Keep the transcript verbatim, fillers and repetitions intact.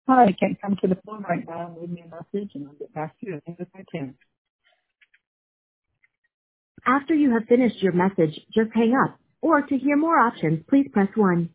Hi, I can't come to the phone right now. Leave me a message and I'll get back to you as soon as I can. After you have finished your message, just hang up. Or to hear more options, please press one.